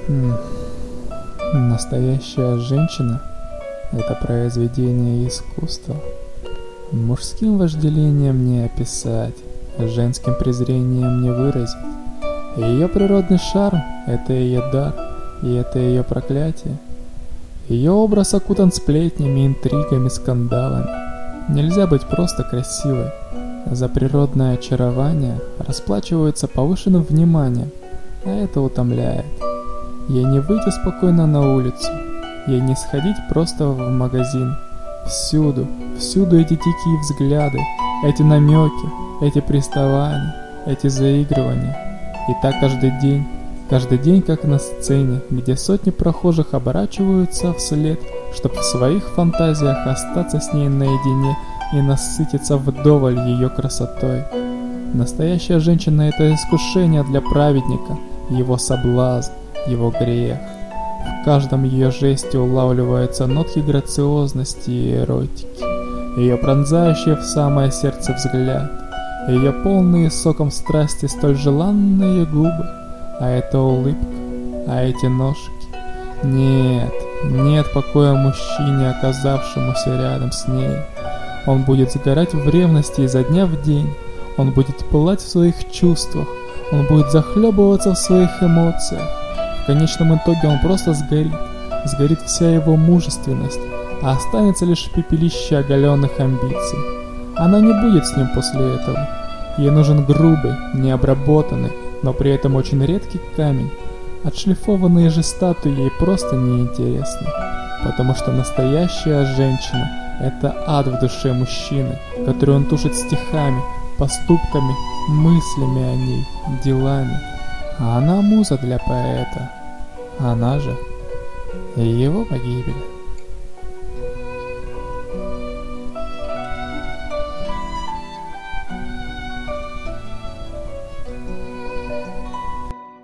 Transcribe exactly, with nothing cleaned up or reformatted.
М. Настоящая женщина – это произведение искусства. Мужским вожделением не описать, женским презрением не выразить. Ее природный шарм – это ее дар, и это ее проклятие. Ее образ окутан сплетнями, интригами, скандалами. Нельзя быть просто красивой. За природное очарование расплачиваются повышенным вниманием, а это утомляет. Ей не выйти спокойно на улицу, ей не сходить просто в магазин. Всюду, всюду эти дикие взгляды, эти намеки, эти приставания, эти заигрывания. И так каждый день, каждый день как на сцене, где сотни прохожих оборачиваются вслед, чтобы в своих фантазиях остаться с ней наедине и насытиться вдоволь ее красотой. Настоящая женщина – это искушение для праведника, его соблазн, его грех. В каждом ее жесте улавливаются нотки грациозности и эротики. Ее пронзающий в самое сердце взгляд, ее полные соком страсти столь желанные губы, а эта улыбка, а эти ножки. Нет, нет покоя мужчине, оказавшемуся рядом с ней. Он будет сгорать в ревности изо дня в день, он будет пылать в своих чувствах, он будет захлебываться в своих эмоциях. В конечном итоге он просто сгорит, сгорит вся его мужественность, а останется лишь пепелище оголенных амбиций. Она не будет с ним после этого. Ей нужен грубый, необработанный, но при этом очень редкий камень. Отшлифованные же статуи ей просто неинтересны, потому что настоящая женщина – это ад в душе мужчины, который он тушит стихами, поступками, мыслями о ней, делами. А она муза для поэта. Она же и его погибель.